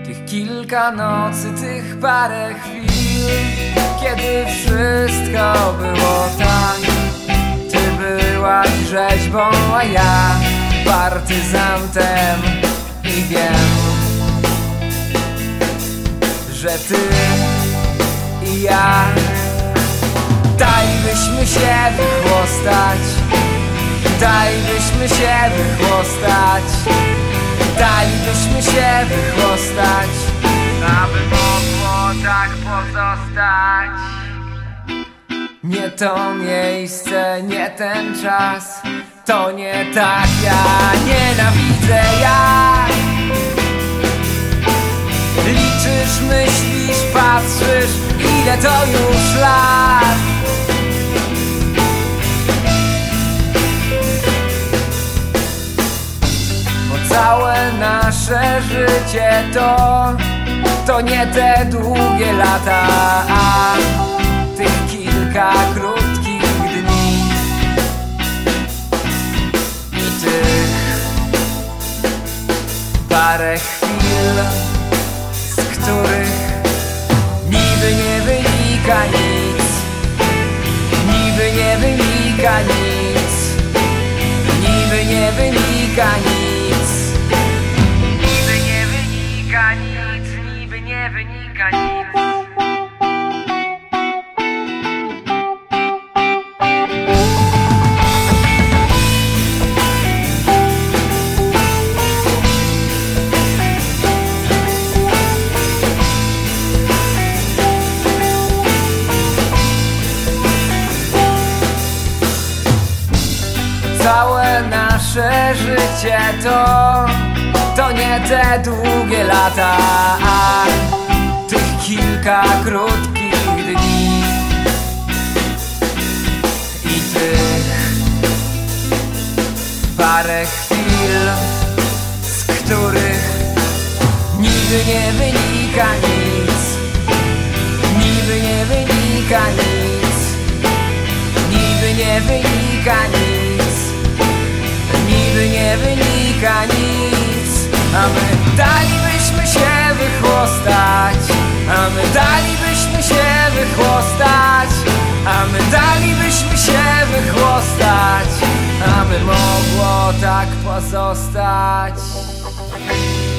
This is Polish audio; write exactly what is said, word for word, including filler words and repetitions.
Tych kilka nocy, tych parę chwil, kiedy wszystko było tak. Ty byłaś rzeźbą, a ja partyzantem. I wiem, że ty i ja dajbyśmy się wychłostać, dajbyśmy się wychłostać, dalibyśmy się wychłostać, aby mogło tak pozostać. Nie to miejsce, nie ten czas, to nie tak, ja nienawidzę jak liczysz, myślisz, patrzysz, ile to już lat. Bo całe nasze życie to, to nie te długie lata, a tych kilka krótkich dni i tych parę chwil, z których niby nie wynika nic, niby nie wynika nic, niby nie wynika nic, niby nie wynika nic, niby nie wynika nic. Całe nasze życie to, to nie te długie lata, a tych kilka krótkich dni i tych parę chwil, z których niby nie wynika nic, niby nie wynika nic, niby nie wynika nic, niby nie wynika nic, a my dalibyśmy się wychłostać, a my dalibyśmy się wychłostać, a my dalibyśmy się wychłostać, aby mogło tak pozostać.